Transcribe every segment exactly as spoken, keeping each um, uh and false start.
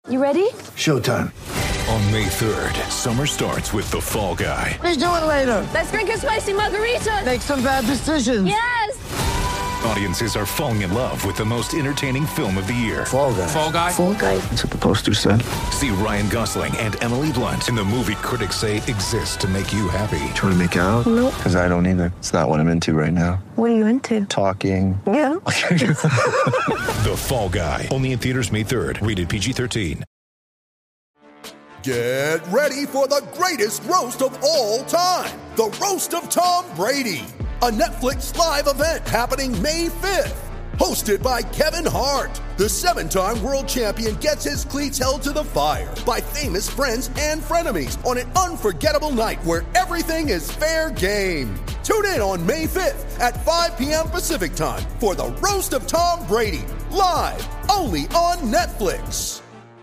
You ready? Showtime. On May third, summer starts with The Fall Guy. Let's do it later. Let's drink a spicy margarita. Make some bad decisions. Yes! Audiences are falling in love with the most entertaining film of the year. Fall Guy. Fall Guy? Fall Guy. That's what the poster said. See Ryan Gosling and Emily Blunt in the movie critics say exists to make you happy. Trying to make it out? Nope. Because I don't either. It's not what I'm into right now. What are you into? Talking. Yeah. The Fall Guy. Only in theaters May third. Rated P G thirteen. Get ready for the greatest roast of all time. The Roast of Tom Brady. A Netflix live event happening May fifth. Hosted by Kevin Hart. The seven-time world champion gets his cleats held to the fire by famous friends and frenemies on an unforgettable night where everything is fair game. Tune in on May fifth at five p.m. Pacific time for the Roast of Tom Brady. Live only on Netflix.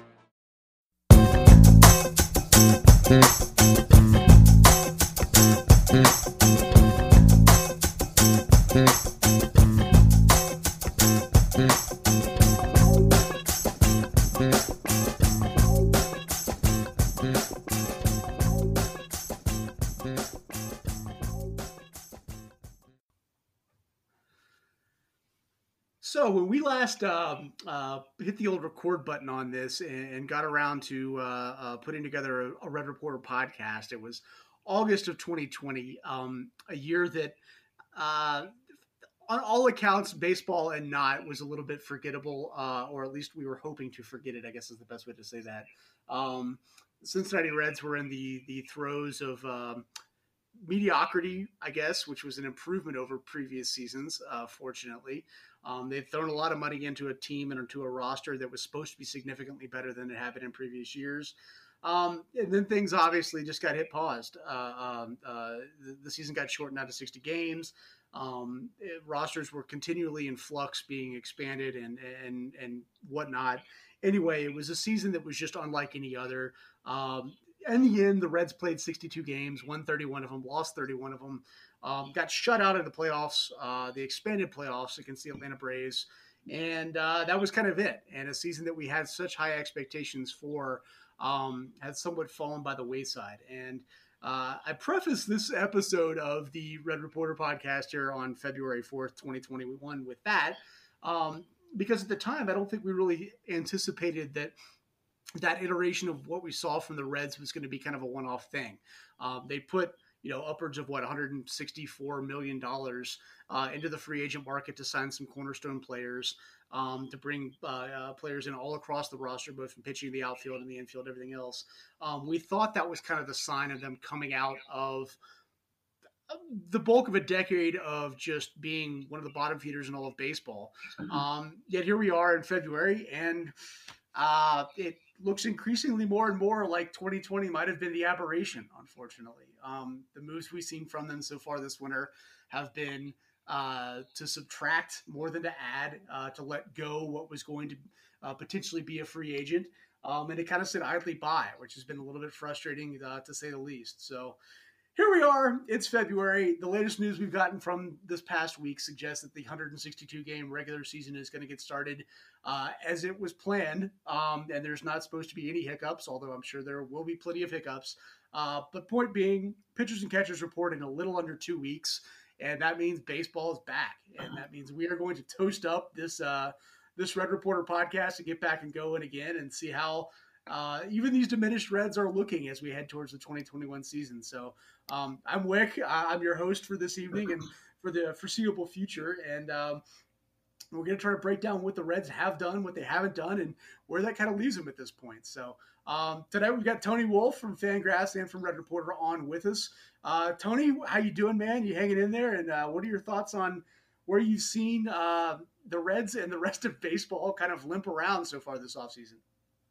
So when we last um, uh, hit the old record button on this and, and got around to uh, uh, putting together a, a Red Reporter podcast, it was August of twenty twenty, um, a year that uh, on all accounts, baseball and not, was a little bit forgettable, uh, or at least we were hoping to forget it, I guess is the best way to say that. Um, the Cincinnati Reds were in the, the throes of um, mediocrity, I guess, which was an improvement over previous seasons, uh, fortunately. Um, they've thrown a lot of money into a team and into a roster that was supposed to be significantly better than it had been in previous years. Um, and then things obviously just got hit paused. Uh, um, uh, the, the season got shortened out to sixty games. Um, it, rosters were continually in flux, being expanded and, and, and whatnot. Anyway, it was a season that was just unlike any other. Um, in the end, the Reds played sixty-two games, won thirty-one of them, lost thirty-one of them. Um, got shut out of the playoffs, uh, the expanded playoffs against the Atlanta Braves. And uh, that was kind of it. And a season that we had such high expectations for um, had somewhat fallen by the wayside. And uh, I preface this episode of the Red Reporter podcast here on February fourth, twenty twenty-one with that, um, because at the time, I don't think we really anticipated that that iteration of what we saw from the Reds was going to be kind of a one-off thing. Um, they put you know, upwards of what, one hundred sixty-four million dollars uh, into the free agent market to sign some cornerstone players, um, to bring uh, uh, players in all across the roster, both from pitching, the outfield, and the infield, everything else. Um, we thought that was kind of the sign of them coming out of the bulk of a decade of just being one of the bottom feeders in all of baseball. Um, yet here we are in February, and uh, it looks increasingly more and more like twenty twenty might have been the aberration, unfortunately. Um, the moves we've seen from them so far this winter have been uh, to subtract more than to add, uh, to let go what was going to uh, potentially be a free agent, um, and to kind of sit idly by, which has been a little bit frustrating uh, to say the least. So here we are. It's February. The latest news we've gotten from this past week suggests that the one hundred sixty-two game regular season is going to get started uh, as it was planned. Um, and there's not supposed to be any hiccups, although I'm sure there will be plenty of hiccups. Uh, but point being, pitchers and catchers report in a little under two weeks. And that means baseball is back. And that means we are going to toast up this uh, this Red Reporter podcast and get back and going again and see how Uh, even these diminished Reds are looking as we head towards the twenty twenty-one season. So um, I'm Wick. I'm your host for this evening and for the foreseeable future. And um, we're going to try to break down what the Reds have done, what they haven't done, and where that kind of leaves them at this point. So um, tonight we've got Tony Wolf from Fangraphs and from Red Reporter on with us. Uh, Tony, how you doing, man? You hanging in there? And uh, what are your thoughts on where you've seen uh, the Reds and the rest of baseball kind of limp around so far this offseason?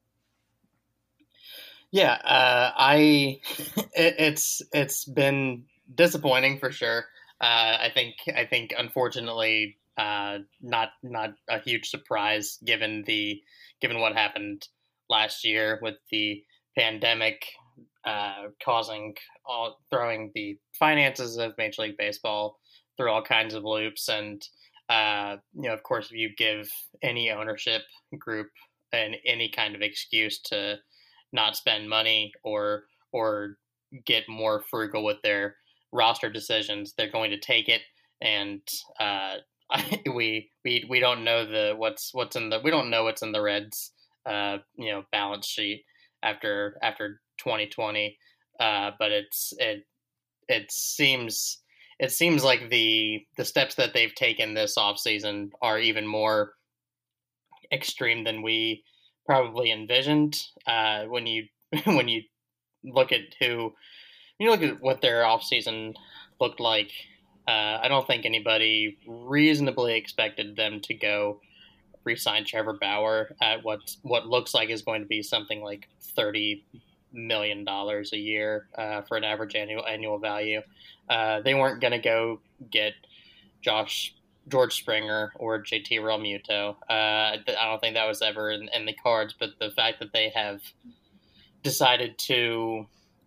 Yeah, uh, I it, it's it's been disappointing for sure. Uh, I think I think unfortunately uh, not not a huge surprise given the given what happened last year with the pandemic uh, causing all throwing the finances of Major League Baseball through all kinds of loops, and uh, you know, of course, if you give any ownership group an any kind of excuse to not spend money or or get more frugal with their roster decisions. They're going to take it, and uh, we we we don't know the what's what's in the we don't know what's in the Reds uh, you know balance sheet after after twenty twenty, uh, but it's it it seems it seems like the the steps that they've taken this offseason are even more extreme than we probably envisioned. Uh, when you when you look at who you look at what their offseason looked like, uh, I don't think anybody reasonably expected them to go re-sign Trevor Bauer at what what looks like is going to be something like thirty million dollars a year uh, for an average annual annual value. Uh, they weren't going to go get Josh George Springer or J T Realmuto. Uh, I don't think that was ever in, in the cards, but the fact that they have decided to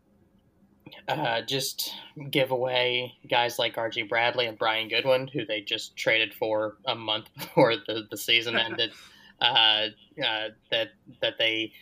uh, just give away guys like R G Bradley and Brian Goodwin, who they just traded for a month before the, the season ended, uh, uh, that that they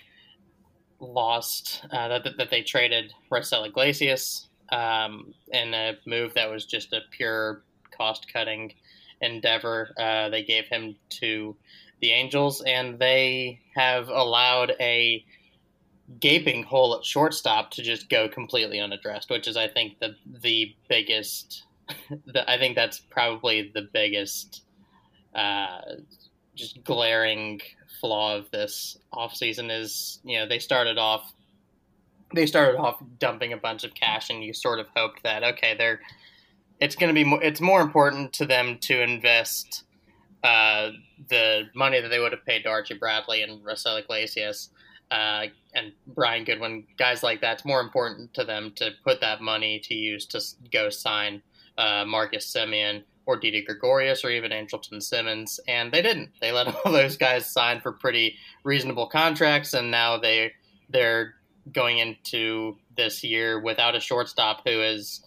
lost, uh, that that they traded Raisel Iglesias um, in a move that was just a pure cost-cutting endeavor. Uh, they gave him to the Angels, and they have allowed a gaping hole at shortstop to just go completely unaddressed, which is, I think, the the biggest. The, I think that's probably the biggest, uh, just glaring flaw of this offseason is, you know, they started off. They started off dumping a bunch of cash, and you sort of hoped that, okay, they're. It's going to be more, it's more important to them to invest uh, the money that they would have paid to Archie Bradley and Raisel Iglesias uh, and Brian Goodwin, guys like that. It's more important to them to put that money to use to go sign uh, Marcus Semien or Didi Gregorius or even Andrelton Simmons, and they didn't. They let all those guys sign for pretty reasonable contracts, and now they they're going into this year without a shortstop who is.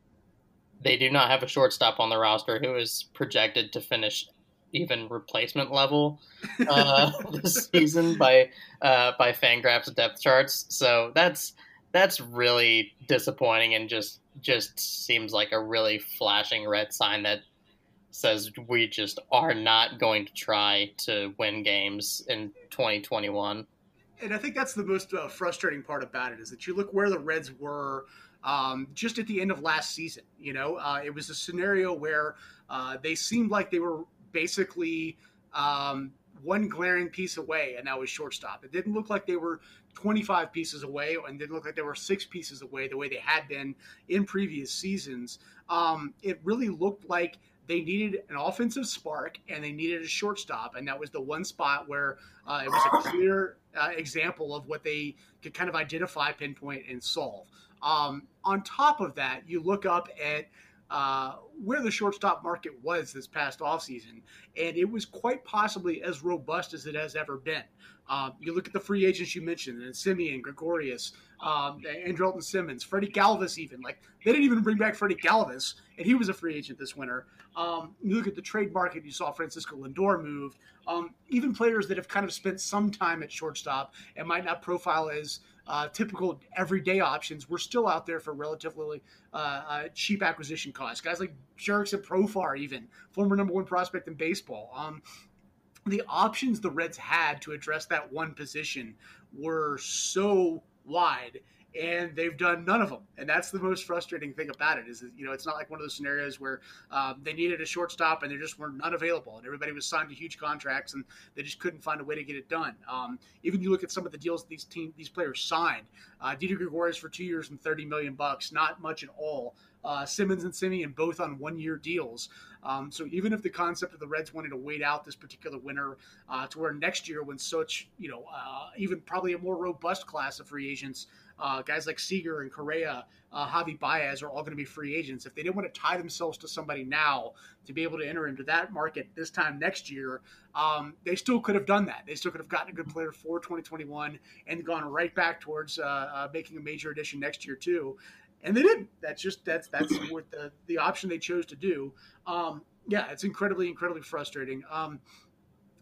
They do not have a shortstop on the roster who is projected to finish even replacement level uh, this season by uh, by Fangraphs depth charts. So that's that's really disappointing and just just seems like a really flashing red sign that says we just are not going to try to win games in twenty twenty-one. And I think that's the most uh, frustrating part about it is that you look where the Reds were Um, just at the end of last season. You know, uh, it was a scenario where uh, they seemed like they were basically um, one glaring piece away, and that was shortstop. It didn't look like they were twenty-five pieces away, and didn't look like they were six pieces away the way they had been in previous seasons. Um, it really looked like they needed an offensive spark, and they needed a shortstop, and that was the one spot where uh, it was a clear uh, example of what they could kind of identify, pinpoint, and solve. Um, on top of that, you look up at uh, where the shortstop market was this past offseason, and it was quite possibly as robust as it has ever been. Um, you look at the free agents you mentioned, and Semien, Gregorius, um, Andrelton Simmons, Freddie Galvis even. Like, they didn't even bring back Freddie Galvis, and he was a free agent this winter. Um, you look at the trade market, you saw Francisco Lindor moved. Um, even players that have kind of spent some time at shortstop and might not profile as uh, typical everyday options, we're still out there for relatively uh, uh, cheap acquisition costs. Guys like Jurickson Profar, even, former number one prospect in baseball. Um, the options the Reds had to address that one position were so wide, and they've done none of them. And that's the most frustrating thing about it is that, you know, it's not like one of those scenarios where um, they needed a shortstop and there just were none available and everybody was signed to huge contracts and they just couldn't find a way to get it done. Um, even you look at some of the deals these team, these players signed, uh, Didi Gregorius for two years and thirty million bucks, not much at all. Uh, Simmons and Semien both on one-year deals. Um, so even if the concept of the Reds wanted to wait out this particular winter uh, to where next year when such, you know, uh, even probably a more robust class of free agents, uh, guys like Seager and Correa, uh, Javi Baez are all going to be free agents. If they didn't want to tie themselves to somebody now to be able to enter into that market this time next year, um, they still could have done that. They still could have gotten a good player for twenty twenty-one and gone right back towards uh, uh, making a major addition next year too. And they didn't. That's just that's that's what the, the option they chose to do. Um, yeah, it's incredibly, incredibly frustrating. Um,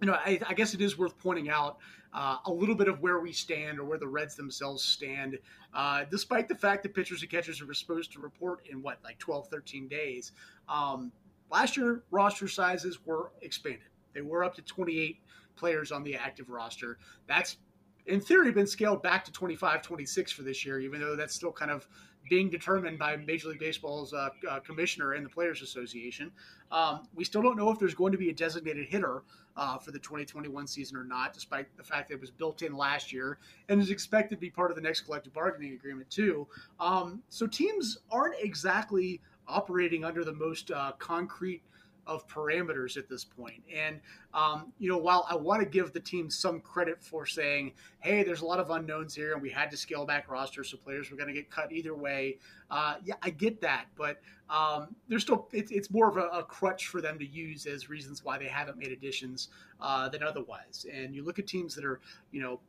you know, I, I guess it is worth pointing out uh, a little bit of where we stand or where the Reds themselves stand, uh, despite the fact that pitchers and catchers are supposed to report in what, like twelve, thirteen days. Um, last year, roster sizes were expanded. They were up to twenty-eight players on the active roster. That's, in theory, been scaled back to twenty-five, twenty-six for this year, even though that's still kind of being determined by Major League Baseball's uh, uh, commissioner and the Players Association. Um, we still don't know if there's going to be a designated hitter uh, for the twenty twenty-one season or not, despite the fact that it was built in last year and is expected to be part of the next collective bargaining agreement too. Um, so teams aren't exactly operating under the most uh, concrete of parameters at this point. And, um, you know, while I want to give the team some credit for saying, hey, there's a lot of unknowns here and we had to scale back rosters, so players were going to get cut either way. Uh, yeah, I get that. But um, there's still, it's, it's more of a, a crutch for them to use as reasons why they haven't made additions uh, than otherwise. And you look at teams that are, you know,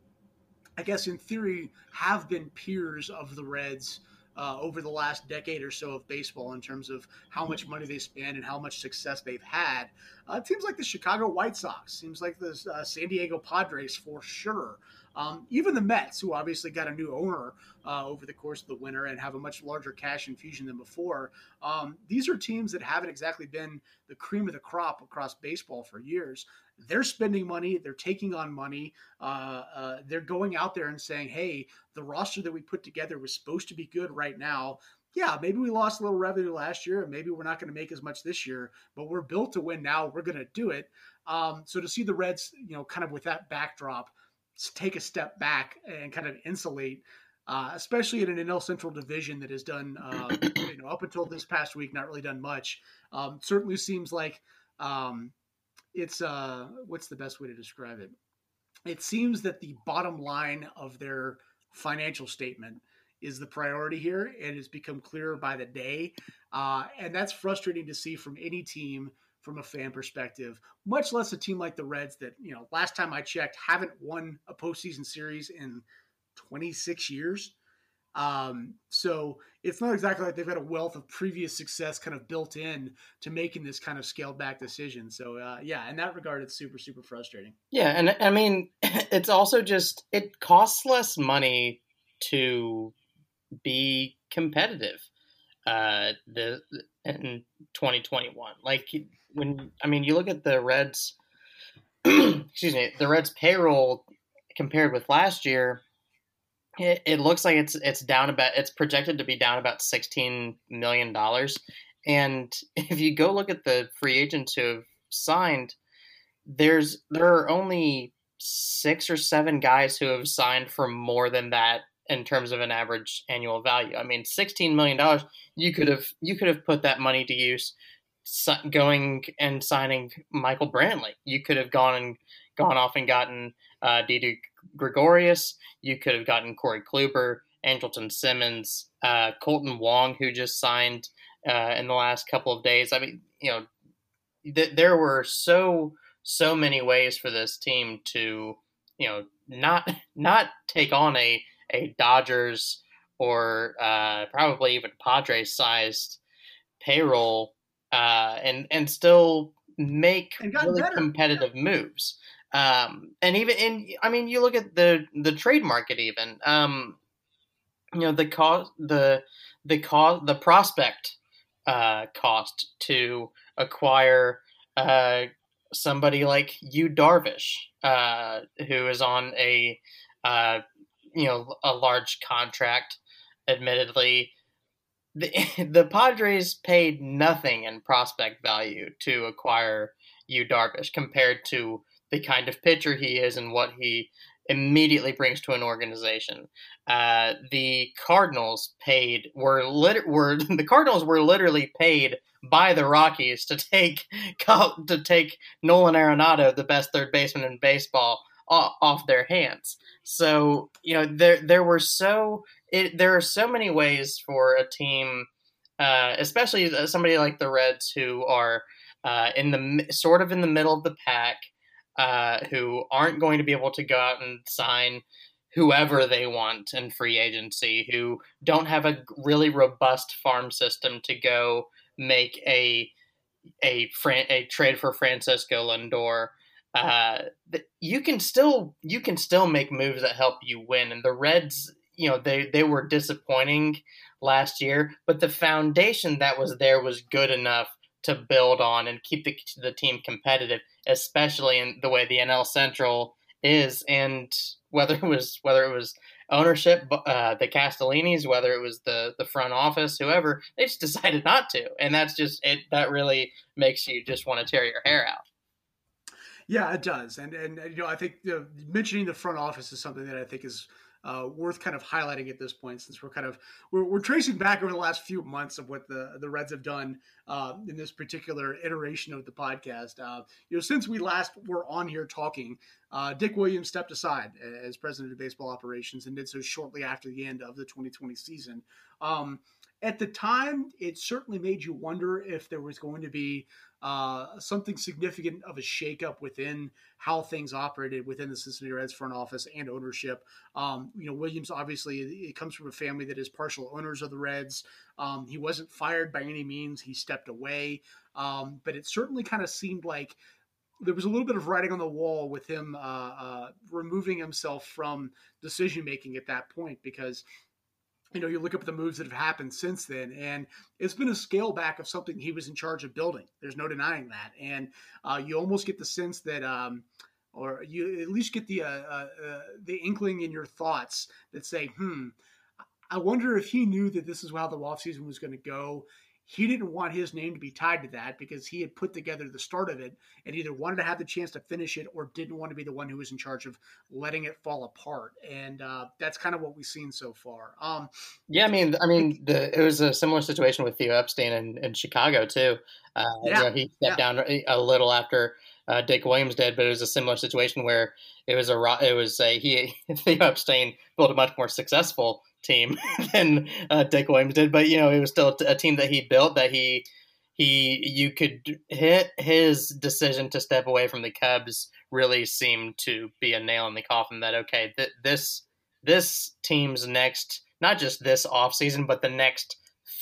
I guess in theory have been peers of the Reds Uh, over the last decade or so of baseball in terms of how much money they spend and how much success they've had. Uh, it seems like the Chicago White Sox, seems like the uh, San Diego Padres for sure. Um, even the Mets, who obviously got a new owner uh, over the course of the winter and have a much larger cash infusion than before. Um, these are teams that haven't exactly been the cream of the crop across baseball for years. They're spending money. They're taking on money. Uh, uh, they're going out there and saying, hey, the roster that we put together was supposed to be good right now. Yeah, maybe we lost a little revenue last year and maybe we're not going to make as much this year, but we're built to win now. We're going to do it. Um, so to see the Reds, you know, kind of with that backdrop, take a step back and kind of insulate, uh, especially in an N L Central division that has done, uh, you know, up until this past week, not really done much. Um, certainly seems like um, it's, uh, what's the best way to describe it? It seems that the bottom line of their financial statement is the priority here, and it's become clearer by the day. Uh, and that's frustrating to see from any team from a fan perspective, much less a team like the Reds that, you know, last time I checked, haven't won a postseason series in twenty-six years. Um, so it's not exactly like they've got a wealth of previous success kind of built in to making this kind of scaled back decision. So, uh, yeah, in that regard, it's super, super frustrating. Yeah. And I mean, it's also just, it costs less money to be competitive, uh, the, in twenty twenty-one. Like when, I mean, you look at the Reds, excuse me, the Reds payroll compared with last year, It, it looks like it's it's down about it's projected to be down about sixteen million dollars. And if you go look at the free agents who have signed, there's there are only six or seven guys who have signed for more than that in terms of an average annual value. I mean, sixteen million dollars, you could have you could have put that money to use going and signing Michael Brantley. You could have gone and gone off and gotten uh, Didi Gregorius. You could have gotten Corey Kluber, Andrelton Simmons, uh, Colton Wong, who just signed uh, in the last couple of days. I mean, you know, th- there were so so many ways for this team to, you know, not not take on a a Dodgers or uh, probably even Padres sized payroll uh, and and still make really better. competitive moves. Um, and even in, I mean, you look at the, the trade market, even, um, you know, the cost, the, the cost, the prospect, uh, cost to acquire, uh, somebody like Yu Darvish, uh, who is on a, uh, you know, a large contract, admittedly. The, the Padres paid nothing in prospect value to acquire Yu Darvish compared to the kind of pitcher he is and what he immediately brings to an organization. Uh, the Cardinals paid were lit, were the Cardinals were literally paid by the Rockies to take to take Nolan Arenado, the best third baseman in baseball, off, off their hands. So you know there there were so it, there are so many ways for a team, uh, especially somebody like the Reds, who are uh, in the sort of in the middle of the pack. Uh, who aren't going to be able to go out and sign whoever they want in free agency, who don't have a really robust farm system to go make a a, a trade for Francisco Lindor. uh, you can still you can still make moves that help you win. And the Reds, you know, they they were disappointing last year, but the foundation that was there was good enough to build on and keep the the team competitive, especially in the way the N L Central is. And whether it was whether it was ownership, uh, the Castellinis, whether it was the the front office, whoever, they just decided not to, and that's just it. That really makes you just want to tear your hair out. Yeah, it does, and and you know, I think you know, mentioning the front office is something that I think is uh, worth kind of highlighting at this point, since we're kind of we're, we're tracing back over the last few months of what the the Reds have done uh, in this particular iteration of the podcast. Uh, you know, since we last were on here talking, uh, Dick Williams stepped aside as president of baseball operations and did so shortly after the end of the twenty twenty season. Um, at the time, it certainly made you wonder if there was going to be Uh, something significant of a shakeup within how things operated within the Cincinnati Reds front office and ownership. Um, you know, Williams, obviously, it comes from a family that is partial owners of the Reds. Um, he wasn't fired by any means. He stepped away. Um, but it certainly kind of seemed like there was a little bit of writing on the wall with him uh, uh, removing himself from decision-making at that point, because you know, you look up the moves that have happened since then, and it's been a scale back of something he was in charge of building. There's no denying that. And uh, you almost get the sense that, um, or you at least get the uh, uh, uh, the inkling in your thoughts that say, hmm, I wonder if he knew that this is how the offseason was going to go. He didn't want his name to be tied to that because he had put together the start of it and either wanted to have the chance to finish it or didn't want to be the one who was in charge of letting it fall apart. And uh, that's kind of what we've seen so far. Um, yeah, I mean, I mean, the, it was a similar situation with Theo Epstein in, in Chicago too. Uh, yeah, you know, he stepped yeah. down a little after uh, Dick Williams did, but it was a similar situation where it was a it was a he Theo Epstein built a much more successful team than uh, Dick Williams did, but you know, it was still a team that he built that he he you could hit his decision to step away from the Cubs really seemed to be a nail in the coffin that okay, th- this this team's next, not just this offseason, but the next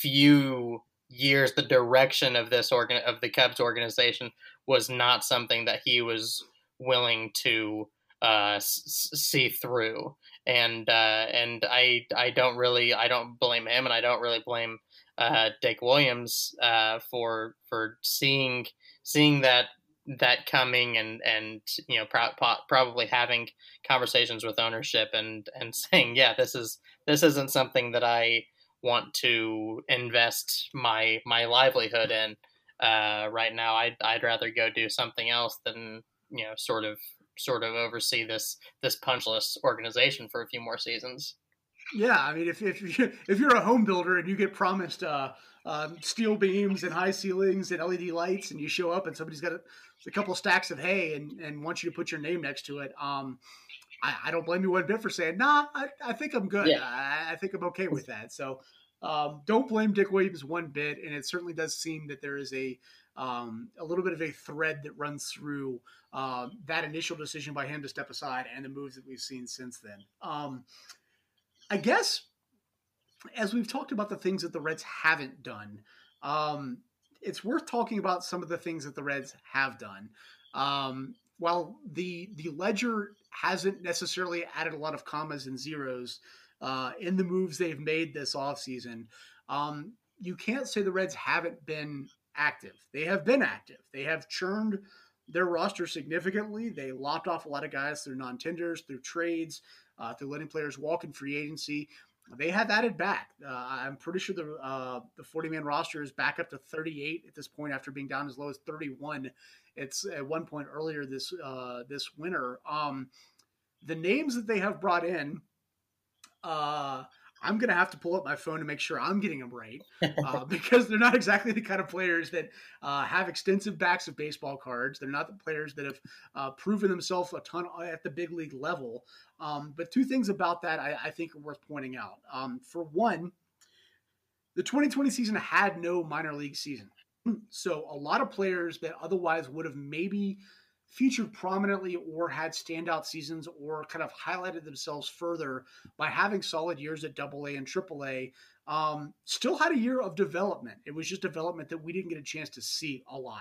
few years, the direction of this organ of the Cubs organization was not something that he was willing to uh, s- see through. And uh, and I I don't really I don't blame him, and I don't really blame uh, Dick Williams uh, for for seeing seeing that that coming and and you know pro- pro- probably having conversations with ownership and and saying, yeah, this is this isn't something that I want to invest my my livelihood in uh, right now. I'd I'd rather go do something else than you know sort of. sort of oversee this this punchless organization for a few more seasons. Yeah, I mean, if if you, if you're a home builder and you get promised uh, um, steel beams and high ceilings and L E D lights, and you show up and somebody's got a, a couple stacks of hay and, and wants you to put your name next to it, um, I, I don't blame you one bit for saying, nah, I, I think I'm good. Yeah. I, I think I'm okay with that. So um, don't blame Dick Williams one bit, and it certainly does seem that there is a um, a little bit of a thread that runs through uh, that initial decision by him to step aside and the moves that we've seen since then. Um, I guess as we've talked about the things that the Reds haven't done, um, it's worth talking about some of the things that the Reds have done. Um, while the the ledger hasn't necessarily added a lot of commas and zeros uh, in the moves they've made this offseason, um, you can't say the Reds haven't been active. They have been active. They have churned their roster significantly. They lopped off a lot of guys through non-tenders, through trades, uh, through letting players walk in free agency. They have added back. Uh, I'm pretty sure the uh, the forty-man roster is back up to thirty-eight at this point after being down as low as thirty-one. It's at one point earlier this uh, this winter. Um, the names that they have brought in, uh, I'm going to have to pull up my phone to make sure I'm getting them right uh, because they're not exactly the kind of players that uh, have extensive backs of baseball cards. They're not the players that have uh, proven themselves a ton at the big league level. Um, but two things about that I, I think are worth pointing out. Um, for one, the twenty twenty season had no minor league season. So a lot of players that otherwise would have maybe featured prominently or had standout seasons or kind of highlighted themselves further by having solid years at double A and triple A, um, still had a year of development. It was just development that we didn't get a chance to see a lot.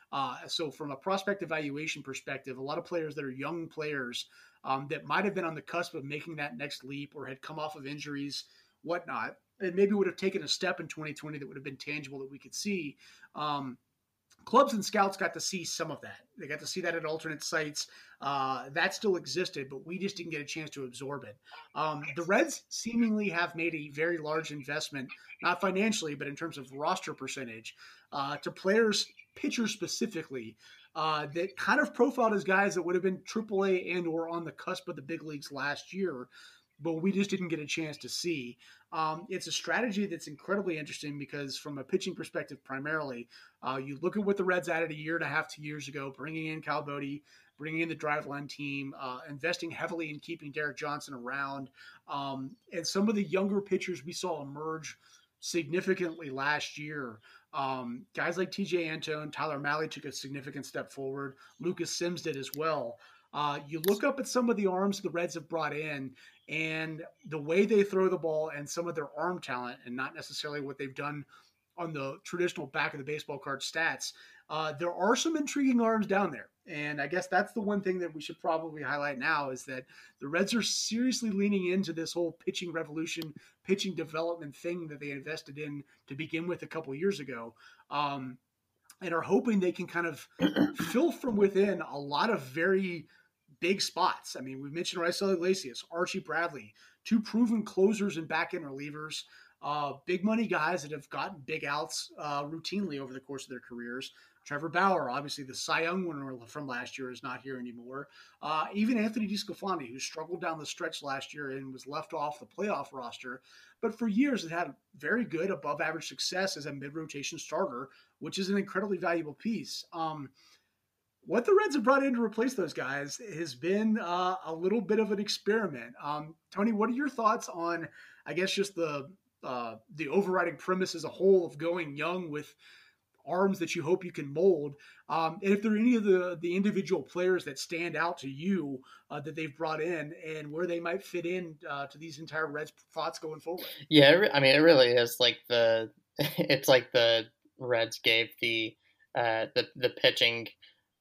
Uh, so from a prospect evaluation perspective, a lot of players that are young players um, that might have been on the cusp of making that next leap or had come off of injuries, whatnot, and maybe would have taken a step in twenty twenty that would have been tangible that we could see. Um, Clubs and scouts got to see some of that. They got to see that at alternate sites. Uh, that still existed, but we just didn't get a chance to absorb it. Um, the Reds seemingly have made a very large investment, not financially, but in terms of roster percentage, uh, to players, pitchers specifically, uh, that kind of profiled as guys that would have been triple A and or on the cusp of the big leagues last year, but we just didn't get a chance to see. Um, it's a strategy that's incredibly interesting because from a pitching perspective primarily, uh, you look at what the Reds added a year and a half, two years ago, bringing in Cal Bodie, bringing in the Driveline team, uh, investing heavily in keeping Derek Johnson around. Um, and some of the younger pitchers we saw emerge significantly last year. Um, guys like T J Antone, Tyler Mahle took a significant step forward. Lucas Sims did as well. Uh, you look up at some of the arms the Reds have brought in and the way they throw the ball and some of their arm talent and not necessarily what they've done on the traditional back of the baseball card stats. Uh, there are some intriguing arms down there. And I guess that's the one thing that we should probably highlight now is that the Reds are seriously leaning into this whole pitching revolution, pitching development thing that they invested in to begin with a couple years ago. Um, and are hoping they can kind of fill from within a lot of very big spots. I mean, we mentioned Raisel Iglesias, Archie Bradley, two proven closers and back-end relievers, uh, big money guys that have gotten big outs uh, routinely over the course of their careers. Trevor Bauer, obviously the Cy Young winner from last year, is not here anymore. Uh, even Anthony DeSclafani, who struggled down the stretch last year and was left off the playoff roster, but for years had had very good above-average success as a mid-rotation starter, which is an incredibly valuable piece. Um, What the Reds have brought in to replace those guys has been uh, a little bit of an experiment. Um, Tony, what are your thoughts on, I guess, just the uh, the overriding premise as a whole of going young with arms that you hope you can mold? Um, and if there are any of the, the individual players that stand out to you uh, that they've brought in and where they might fit in uh, to these entire Reds thoughts going forward? Yeah, I mean, it really is like the, it's like the Reds gave the, uh, the, the pitching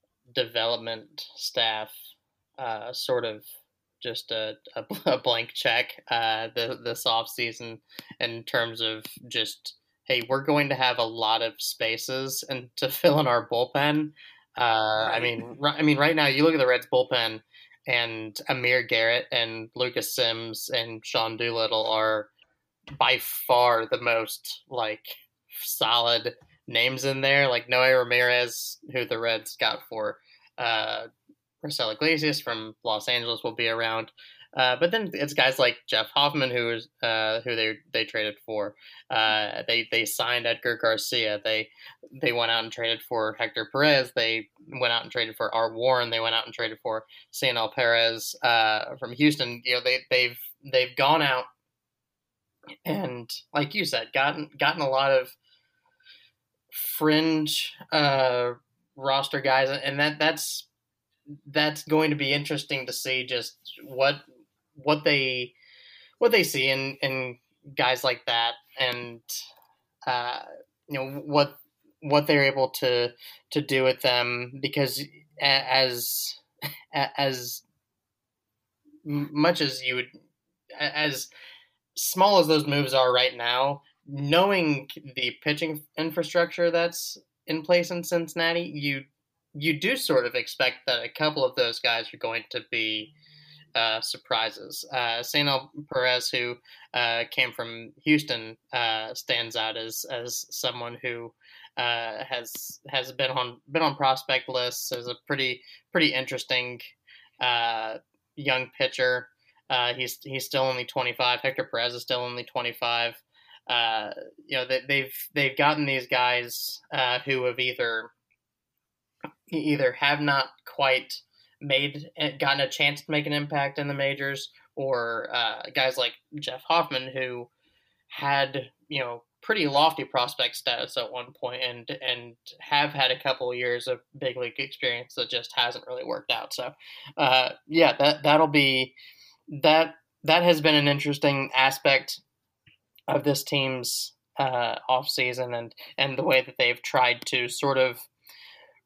development staff uh, sort of just a, a, a blank check uh, the, this offseason in terms of just, hey, we're going to have a lot of spaces and to fill in our bullpen. Uh, right. I mean, I mean, right now you look at the Reds bullpen and Amir Garrett and Lucas Sims and Sean Doolittle are by far the most like solid names in there. Like Noe Ramirez, who the Reds got for uh, Raisel Iglesias from Los Angeles, will be around. Uh, but then it's guys like Jeff Hoffman, who is uh, who they they traded for. Uh, they they signed Edgar Garcia. They they went out and traded for Hector Perez. They went out and traded for Art Warren. They went out and traded for Sanel Perez uh, from Houston. You know, they they've they've gone out and, like you said, gotten gotten a lot of fringe uh, roster guys, and that that's that's going to be interesting to see just what what they what they see in, in guys like that, and uh, you know what what they're able to to do with them, because as as much as you would as small as those moves are right now, knowing the pitching infrastructure that's in place in Cincinnati, you you do sort of expect that a couple of those guys are going to be uh, surprises. Uh, Sanel Perez, who uh, came from Houston, uh, stands out as as someone who uh, has has been on been on prospect lists as a pretty pretty interesting uh, young pitcher. Uh, he's he's still only twenty-five. Hector Perez is still only twenty-five. Uh, you know, they, they've they've gotten these guys uh, who have either either have not quite made gotten a chance to make an impact in the majors, or uh, guys like Jeff Hoffman, who had, you know, pretty lofty prospect status at one point and and have had a couple of years of big league experience that just hasn't really worked out. So uh, yeah, that that'll be that that has been an interesting aspect of this team's uh, off season, and, and the way that they've tried to sort of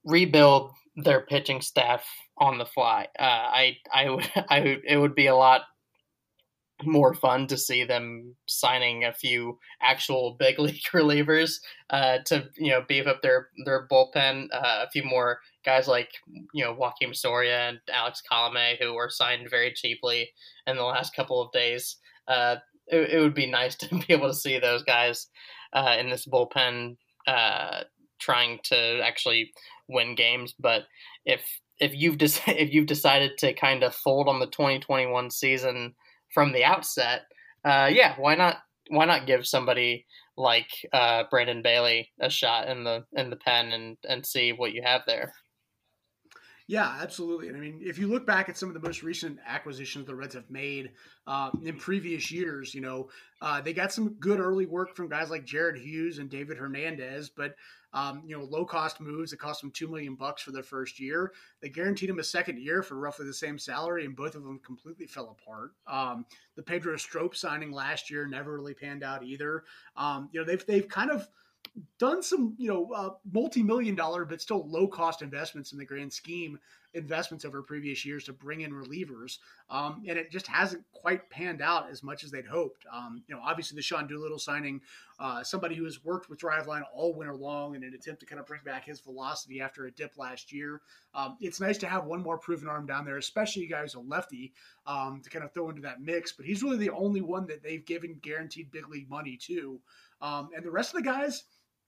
rebuild their pitching staff on the fly. Uh, I, I would, I would, it would be a lot more fun to see them signing a few actual big league relievers uh, to, you know, beef up their, their bullpen. Uh, a few more guys like, you know, Joaquin Soria and Alex Colomé, who were signed very cheaply in the last couple of days. Uh, it, it would be nice to be able to see those guys uh, in this bullpen uh, trying to actually win games. But if if you've de- if you've decided to kind of fold on the twenty twenty-one season from the outset, uh, yeah, why not? Why not give somebody like uh, Brandon Bailey a shot in the in the pen and and see what you have there? Yeah, absolutely. And I mean, if you look back at some of the most recent acquisitions the Reds have made uh, in previous years, you know, uh, they got some good early work from guys like Jared Hughes and David Hernandez, but um, you know, low cost moves that cost them two million bucks for their first year. They guaranteed him a second year for roughly the same salary, and both of them completely fell apart. Um, the Pedro Strop signing last year never really panned out either. Um, you know, they've they've kind of done some, you know, uh, multi-million dollar, but still low cost investments in the grand scheme investments over previous years to bring in relievers. Um, and it just hasn't quite panned out as much as they'd hoped. Um, you know, obviously the Sean Doolittle signing, uh, somebody who has worked with Driveline all winter long in an attempt to kind of bring back his velocity after a dip last year. Um, it's nice to have one more proven arm down there, especially a guy who's a lefty, um, to kind of throw into that mix, but he's really the only one that they've given guaranteed big league money to. Um, and the rest of the guys,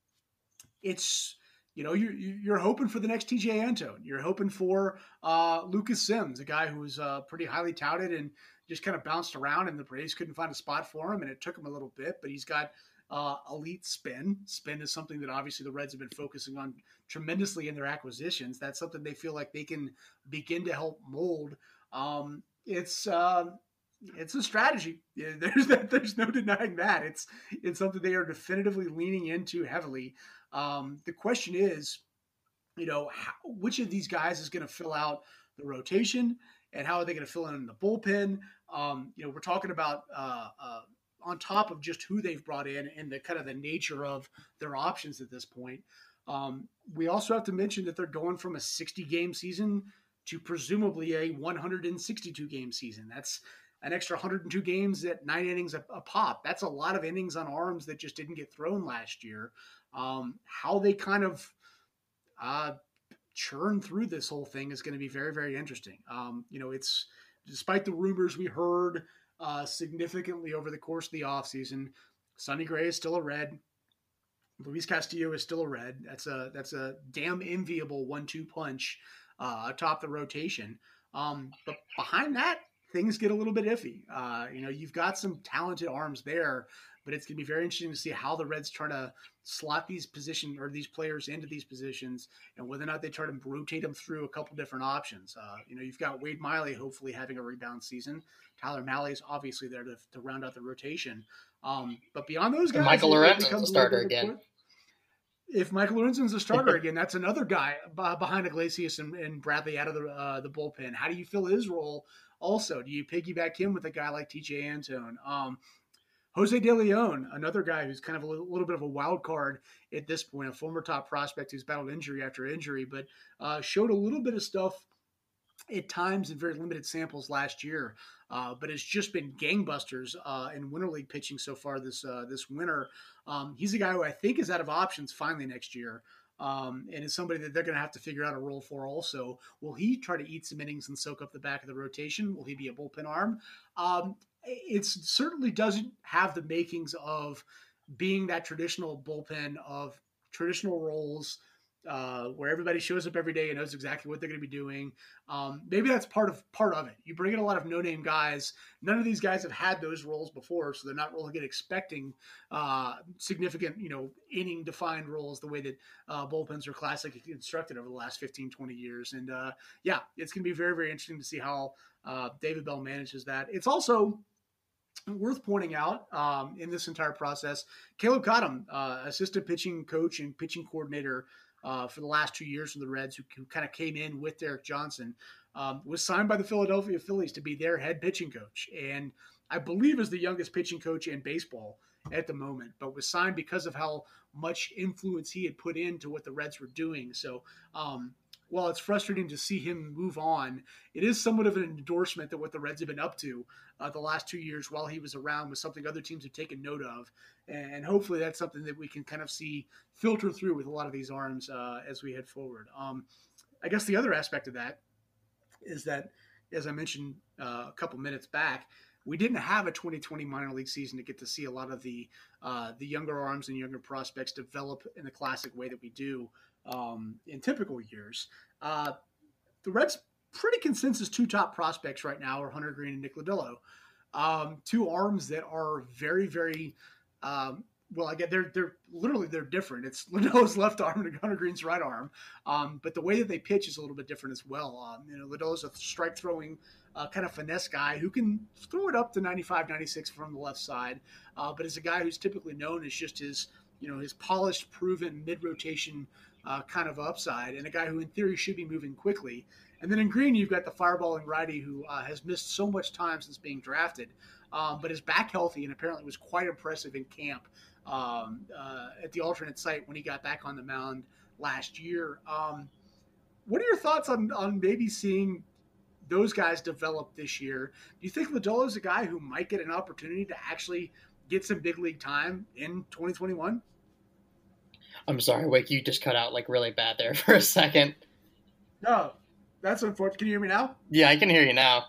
it's, you know, you're, you're hoping for the next T J Antone. You're hoping for uh, Lucas Sims, a guy who was uh, pretty highly touted and just kind of bounced around, and the Braves couldn't find a spot for him, and it took him a little bit, but he's got uh, elite spin. Spin is something that obviously the Reds have been focusing on tremendously in their acquisitions. That's something they feel like they can begin to help mold. Um, it's uh, it's a strategy. Yeah, there's there's no denying that. It's it's something they are definitively leaning into heavily. Um, the question is, you know, how, which of these guys is going to fill out the rotation, and how are they going to fill in the bullpen? Um, you know, we're talking about uh, uh, on top of just who they've brought in and the kind of the nature of their options at this point. Um, we also have to mention that they're going from a sixty game season to presumably a one hundred sixty-two game season. That's an extra one hundred two games at nine innings a, a pop. That's a lot of innings on arms that just didn't get thrown last year. Um, how they kind of uh, churn through this whole thing is going to be very, very interesting. Um, you know, it's despite the rumors we heard uh, significantly over the course of the offseason, Sonny Gray is still a Red. Luis Castillo is still a Red. That's a that's a damn enviable one two punch uh, atop the rotation. Um, but behind that, things get a little bit iffy. Uh, you know, you've got some talented arms there, but it's going to be very interesting to see how the Reds try to slot these positions or these players into these positions, and whether or not they try to rotate them through a couple different options. Uh, you know, you've got Wade Miley hopefully having a rebound season. Tyler Malley's obviously there to, to round out the rotation. Um, but beyond those guys, and Michael Lorenzen's a starter again. Quick. If Michael Lorenzen's a starter again, that's another guy behind Iglesias and, and Bradley out of the uh, the bullpen. How do you fill his role? Also, do you piggyback him with a guy like T J Antone? Um, Jose De Leon, another guy who's kind of a little, little bit of a wild card at this point, a former top prospect who's battled injury after injury, but uh, showed a little bit of stuff at times in very limited samples last year, uh, but it's just been gangbusters uh, in winter league pitching so far this uh, this winter. Um, he's a guy who I think is out of options finally next year. Um, and is somebody that they're going to have to figure out a role for also. Will he try to eat some innings and soak up the back of the rotation? Will he be a bullpen arm? Um, it certainly doesn't have the makings of being that traditional bullpen of traditional roles uh, where everybody shows up every day and knows exactly what they're going to be doing. Um, maybe that's part of part of it. You bring in a lot of no-name guys. None of these guys have had those roles before, so they're not really expecting uh, significant, you know, inning-defined roles the way that uh, bullpens are classically constructed over the last fifteen, twenty years. And, uh, yeah, it's going to be very, very interesting to see how uh, David Bell manages that. It's also worth pointing out um, in this entire process, Caleb Cottom, uh, assistant pitching coach and pitching coordinator uh, for the last two years for the Reds, who, who kind of came in with Derek Johnson, um, was signed by the Philadelphia Phillies to be their head pitching coach. And I believe is the youngest pitching coach in baseball at the moment, but was signed because of how much influence he had put into what the Reds were doing. So um, while it's frustrating to see him move on, it is somewhat of an endorsement that what the Reds have been up to uh, the last two years while he was around was something other teams have taken note of. And hopefully that's something that we can kind of see filter through with a lot of these arms uh, as we head forward. Um, I guess the other aspect of that is that, as I mentioned uh, a couple minutes back, we didn't have a twenty twenty minor league season to get to see a lot of the uh, the younger arms and younger prospects develop in the classic way that we do um, in typical years. Uh, the Reds' pretty consensus two top prospects right now are Hunter Greene and Nick Lodolo. Um, two arms that are very, very um, well. I get they're they're literally they're different. It's Lodolo's left arm and Hunter Greene's right arm, um, but the way that they pitch is a little bit different as well. Um, you know, Lodolo's a strike throwing. Uh, kind of finesse guy who can throw it up to ninety-five, ninety-six from the left side, uh, but is a guy who's typically known as just his, you know, his polished, proven mid-rotation uh, kind of upside, and a guy who in theory should be moving quickly. And then in Greene, you've got the fireballing righty who uh, has missed so much time since being drafted, um, but is back healthy and apparently was quite impressive in camp um, uh, at the alternate site when he got back on the mound last year. Um, what are your thoughts on, on maybe seeing those guys develop this year? Do you think Lodolo is a guy who might get an opportunity to actually get some big league time in twenty twenty-one? I'm sorry, Wake, you just cut out like really bad there for a second. No, that's unfortunate. Can you hear me now? Yeah, I can hear you now.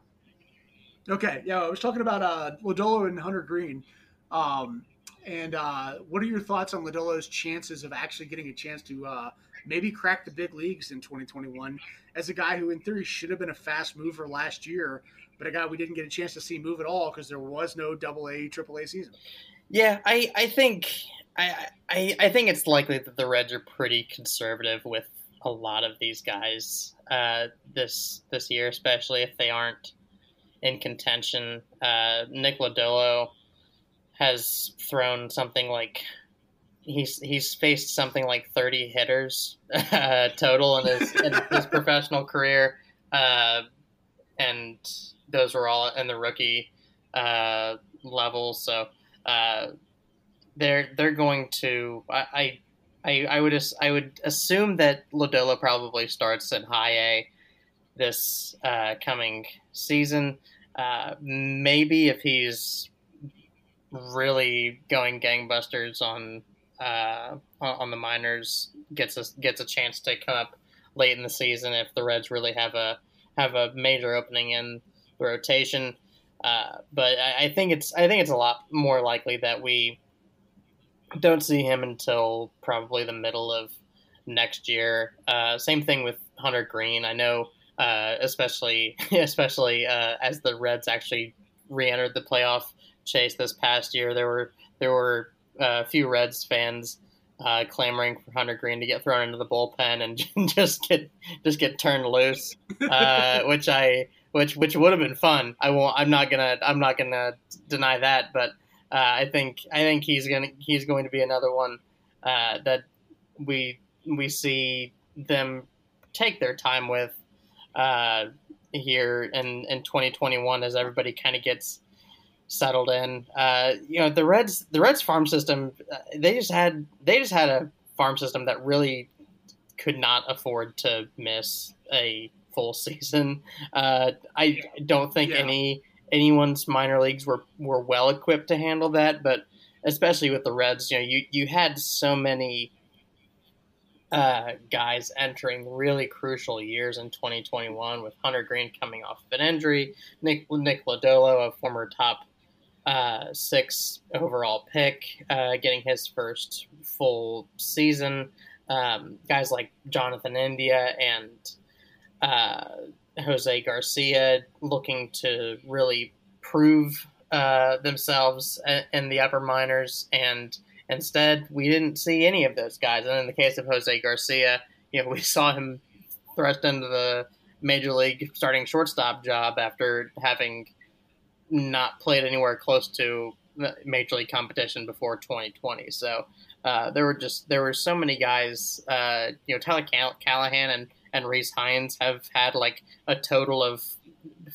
Okay, yeah, I was talking about uh, Lodolo and Hunter Greene. Um, and uh, what are your thoughts on Lodolo's chances of actually getting a chance to uh, maybe crack the big leagues in twenty twenty-one as a guy who in theory should have been a fast mover last year, but a guy we didn't get a chance to see move at all because there was no double A, triple A season? Yeah, I, I think I, I I think it's likely that the Reds are pretty conservative with a lot of these guys uh, this this year, especially if they aren't in contention. Uh, Nick Lodolo has thrown something like he's he's faced something like thirty hitters uh, total in his in his professional career, uh, and those were all in the rookie uh, level. So uh, they're they're going to I, I I would I would assume that Lodolo probably starts in high A this uh, coming season. Uh, maybe if he's really going gangbusters on uh, on the minors, gets a gets a chance to come up late in the season if the Reds really have a have a major opening in the rotation. Uh, but I, I think it's I think it's a lot more likely that we don't see him until probably the middle of next year. Uh, same thing with Hunter Greene. I know, uh, especially especially uh, as the Reds actually re-entered the playoff chase this past year, there were there were a few Reds fans uh, clamoring for Hunter Greene to get thrown into the bullpen and just get just get turned loose, uh, which I which which would have been fun. I won't. I'm not gonna. I'm not gonna deny that. But uh, I think I think he's gonna he's going to be another one uh, that we we see them take their time with uh, here in in twenty twenty-one as everybody kind of gets settled in. Uh, you know, the Reds, the Reds farm system, uh, they just had, they just had a farm system that really could not afford to miss a full season. Uh, I don't think yeah. any, anyone's minor leagues were, were well equipped to handle that, but especially with the Reds, you know, you, you had so many uh, guys entering really crucial years in twenty twenty-one with Hunter Greene coming off of an injury, Nick, Nick Lodolo, a former top Uh, six overall pick, uh, getting his first full season. Um, guys like Jonathan India and uh, Jose Garcia looking to really prove uh, themselves in the upper minors, and instead we didn't see any of those guys. And in the case of Jose Garcia, you know, we saw him thrust into the major league starting shortstop job after having not played anywhere close to major league competition before twenty twenty. So uh, there were just there were so many guys. Uh, you know, Tyler Callahan and and Reese Hines have had like a total of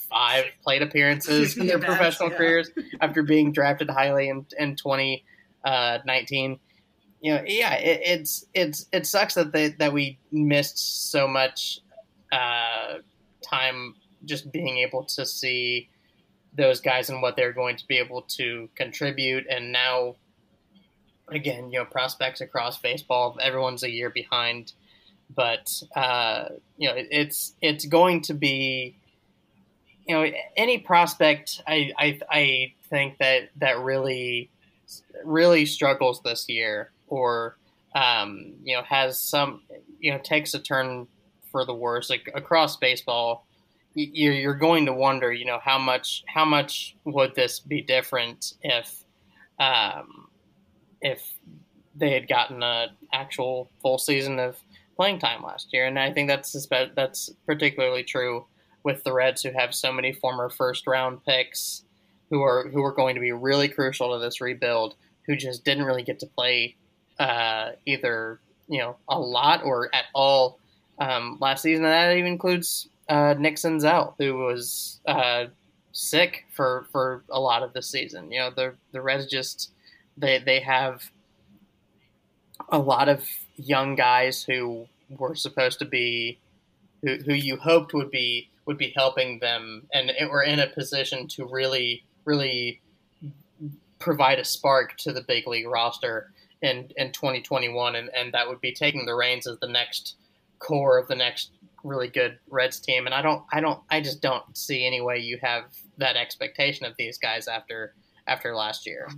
five plate appearances in their Yes, professional yeah. careers after being drafted highly in, in twenty nineteen. You know, yeah, it, it's it's it sucks that they, that we missed so much uh, time just being able to see those guys and what they're going to be able to contribute. And now, again, you know, prospects across baseball, everyone's a year behind. But uh, you know, it, it's it's going to be, you know, any prospect. I I, I think that that really really struggles this year, or um, you know, has some, you know, takes a turn for the worse, like across baseball. You're you're going to wonder, you know, how much how much would this be different if um, if they had gotten an actual full season of playing time last year. And I think that's that's particularly true with the Reds, who have so many former first round picks who are who are going to be really crucial to this rebuild, who just didn't really get to play uh, either, you know, a lot or at all um, last season. And that even includes uh, Nick Senzel, who was uh, sick for, for a lot of the season. You know, the the Reds just they they have a lot of young guys who were supposed to be who, who you hoped would be would be helping them and were in a position to really really provide a spark to the big league roster in, in twenty twenty-one, and, and that would be taking the reins as the next core of the next really good Reds team. And I don't I don't I just don't see any way you have that expectation of these guys after after last year.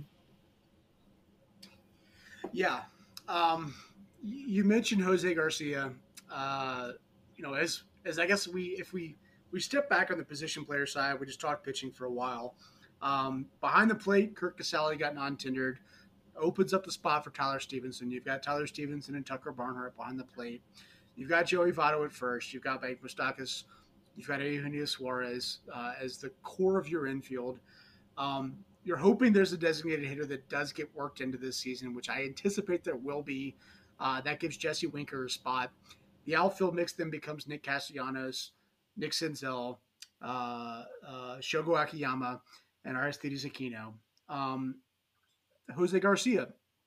Yeah. Um, you mentioned Jose Garcia. Uh, you know, as as I guess we if we we step back on the position player side, we just talked pitching for a while. Um, behind the plate, Kirk Casale got non-tendered, opens up the spot for Tyler Stevenson. You've got Tyler Stevenson and Tucker Barnhart behind the plate. You've got Joey Votto at first. You've got Mike Moustakas. You've got Eugenio Suarez uh, as the core of your infield. Um, you're hoping there's a designated hitter that does get worked into this season, which I anticipate there will be. Uh, that gives Jesse Winker a spot. The outfield mix then becomes Nick Castellanos, Nick Senzel, uh, uh, Shogo Akiyama, and Aristides Aquino. Um, Jose Garcia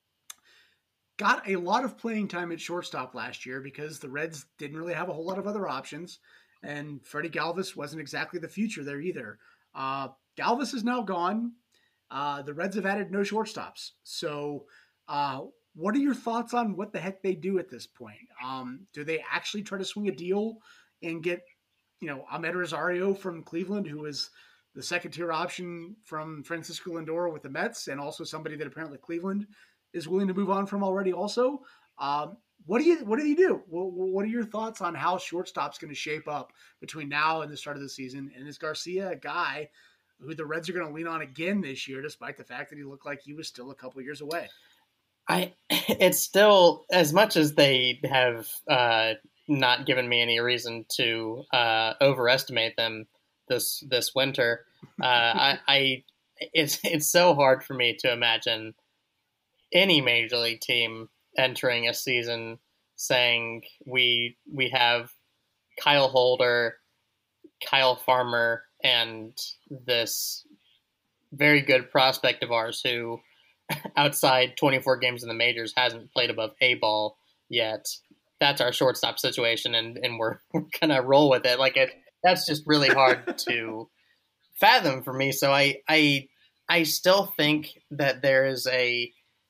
got a lot of playing time at shortstop last year because the Reds didn't really have a whole lot of other options, and Freddie Galvis wasn't exactly the future there either. Uh, Galvis is now gone. Uh, the Reds have added no shortstops. So uh, what are your thoughts on what the heck they do at this point? Um, do they actually try to swing a deal and get, you know, Ahmed Rosario from Cleveland, who is the second tier option from Francisco Lindor with the Mets, and also somebody that apparently Cleveland is willing to move on from already also? Um, what do you, what do you do? What, what are your thoughts on how shortstop's going to shape up between now and the start of the season? And is Garcia a guy who the Reds are going to lean on again this year, despite the fact that he looked like he was still a couple of years away? I, it's still, as much as they have uh, not given me any reason to uh, overestimate them this this winter, uh, I, I it's it's so hard for me to imagine any major league team entering a season saying we we have Kyle Holder, Kyle Farmer, and this very good prospect of ours who, outside twenty-four games in the majors, hasn't played above A ball yet. That's our shortstop situation, and, and we're, we're gonna roll with it. Like it, that's just really hard to fathom for me. So I, I, I still think that there is a,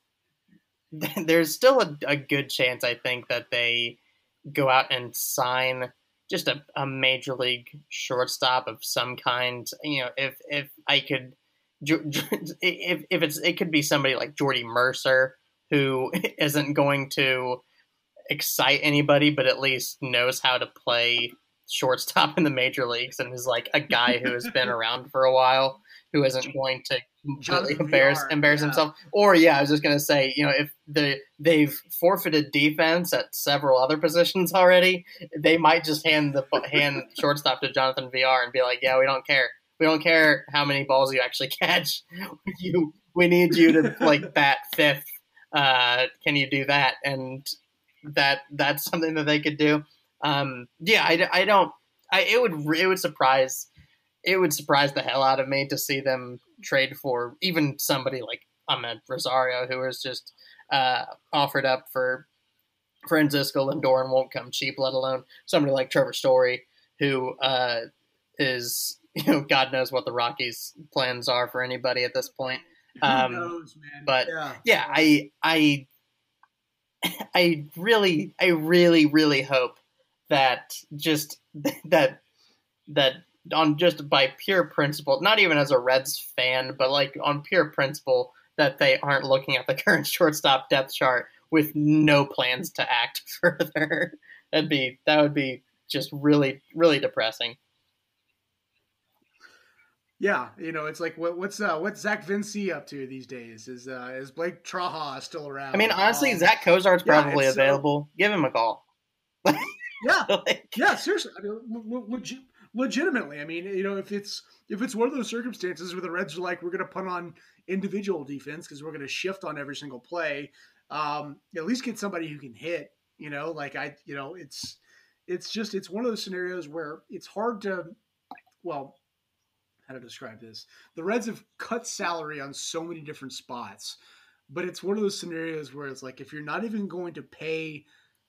there's still a, a good chance, I think, that they go out and sign just a, a major league shortstop of some kind. You know, if if I could, if if it's it could be somebody like Jordy Mercer, who isn't going to excite anybody, but at least knows how to play shortstop in the major leagues and is like a guy who has been around for a while, who isn't going to completely embarrass embarrass yeah. himself. Or yeah, I was just gonna say, you know, if the they've forfeited defense at several other positions already, they might just hand the hand shortstop to Jonathan V R and be like, yeah, we don't care. We don't care how many balls you actually catch. You, we need you to like bat fifth. Uh, can you do that? And that that's something that they could do. Um, yeah, I, I don't. I it would it would surprise it would surprise the hell out of me to see them trade for even somebody like Ahmed Rosario, who is just uh, offered up for Francisco Lindor and won't come cheap, let alone somebody like Trevor Story, who uh, is, you know, God knows what the Rockies' plans are for anybody at this point. Um, Who knows, man? But yeah. yeah, I, I, I really, I really, really hope that just that that on just by pure principle, not even as a Reds fan, but like on pure principle, that they aren't looking at the current shortstop depth chart with no plans to act further. That'd be that would be just really, really depressing. Yeah, you know, it's like what, what's uh, what's Zach Vinci up to these days? Is uh, is Blake Traha still around? I mean, honestly, um, Zach Cozart's yeah, probably it's, uh, available. Give him a call. Yeah, Like, yeah, seriously. I mean, le- legi- legitimately. I mean, you know, if it's if it's one of those circumstances where the Reds are like, we're going to put on individual defense because we're going to shift on every single play, um, at least get somebody who can hit. You know, like I, you know, it's it's just it's one of those scenarios where it's hard to, well. How to describe this. The Reds have cut salary on so many different spots, but it's one of those scenarios where it's like, if you're not even going to pay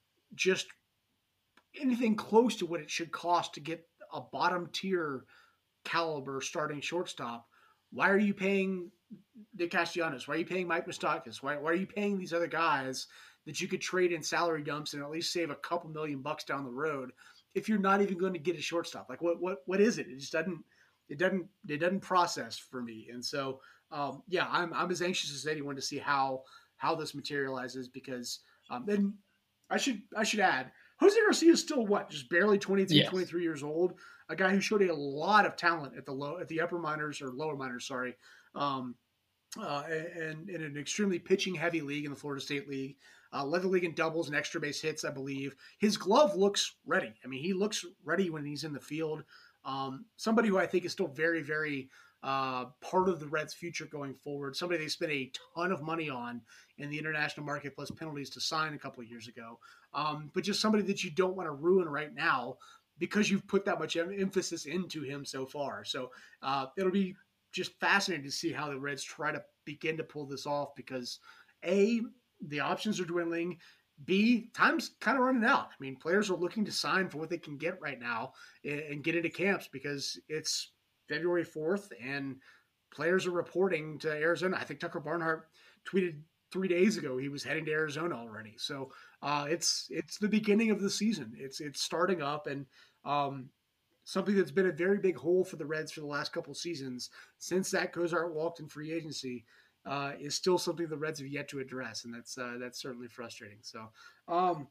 just anything close to what it should cost to get a bottom tier caliber starting shortstop, why are you paying Nick Castellanos? Why are you paying Mike Moustakas? Why, why are you paying these other guys that you could trade in salary dumps and at least save a couple million bucks down the road if you're not even going to get a shortstop? Like what, what, what is it? It just doesn't, It doesn't it doesn't process for me, and so um, yeah, I'm I'm as anxious as anyone to see how how this materializes because um, then I should I should add Jose Garcia is still what just barely twenty-two, yes. twenty-three years old, a guy who showed a lot of talent at the low at the upper minors or lower minors, sorry, um, uh, and in an extremely pitching heavy league in the Florida State League. Uh, led the league in doubles and extra base hits, I believe. His glove looks ready. I mean, he looks ready when he's in the field. Um, somebody who I think is still very, very uh, part of the Reds' future going forward. Somebody they spent a ton of money on in the international market plus penalties to sign a couple of years ago. Um, but just somebody that you don't want to ruin right now because you've put that much emphasis into him so far. So uh, it'll be just fascinating to see how the Reds try to begin to pull this off because A, the options are dwindling. B, time's kind of running out. I mean, players are looking to sign for what they can get right now and, and get into camps because it's February fourth and players are reporting to Arizona. I think Tucker Barnhart tweeted three days ago he was heading to Arizona already. So uh, it's it's the beginning of the season. It's it's starting up, and um, something that's been a very big hole for the Reds for the last couple of seasons since Zach Cozart walked in free agency. Uh, is still something the Reds have yet to address, and that's uh, that's certainly frustrating. So, um,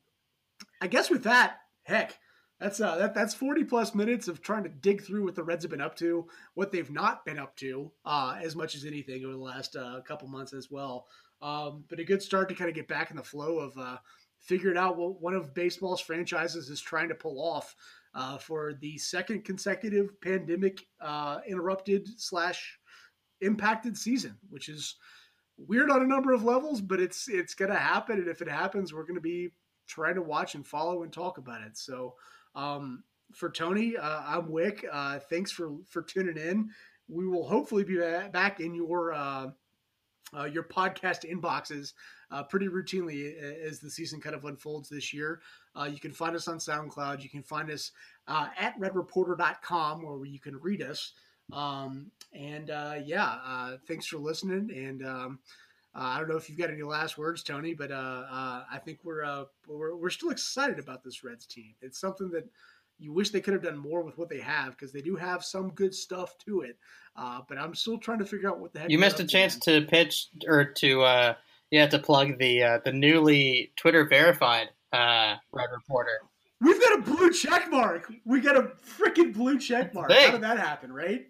I guess with that, heck, that's uh, that that's forty plus minutes of trying to dig through what the Reds have been up to, what they've not been up to, uh, as much as anything over the last uh, couple months as well. Um, but a good start to kind of get back in the flow of uh, figuring out what one of baseball's franchises is trying to pull off uh, for the second consecutive pandemic uh, interrupted slash impacted season, which is weird on a number of levels, but it's it's going to happen. And if it happens, we're going to be trying to watch and follow and talk about it. So um, for Tony, uh, I'm Wick. Uh, thanks for, for tuning in. We will hopefully be back in your uh, uh, your podcast inboxes uh, pretty routinely as the season kind of unfolds this year. Uh, you can find us on SoundCloud. You can find us uh, at red reporter dot com where you can read us. Um, and, uh, yeah, uh, thanks for listening. And, um, uh, I don't know if you've got any last words, Tony, but, uh, uh, I think we're, uh, we're, we're still excited about this Reds team. It's something that you wish they could have done more with what they have, because they do have some good stuff to it. Uh, but I'm still trying to figure out what the heck. You missed a chance to pitch or to, uh, yeah, to plug the, uh, the newly Twitter verified, uh, Red Reporter. We've got a blue check mark. We got a freaking blue check mark. How did that happen, right?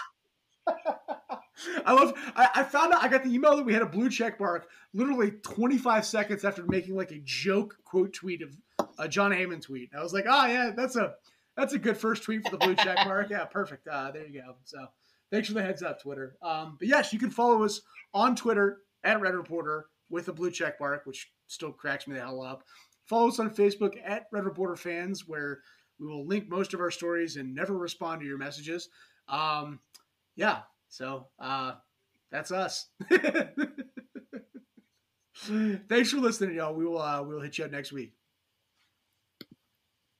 I love. I, I found out. I got the email that we had a blue check mark literally twenty-five seconds after making like a joke quote tweet of a John Heyman tweet. I was like, oh yeah, that's a that's a good first tweet for the blue check mark. Yeah, perfect. Uh, there you go. So thanks for the heads up, Twitter. Um, but yes, you can follow us on Twitter at Red Reporter with a blue check mark, which still cracks me the hell up. Follow us on Facebook at Red Reporter Fans, where We will link most of our stories and never respond to your messages. Um, yeah, so uh, that's us. Thanks for listening, y'all. We will uh, we'll hit you up next week.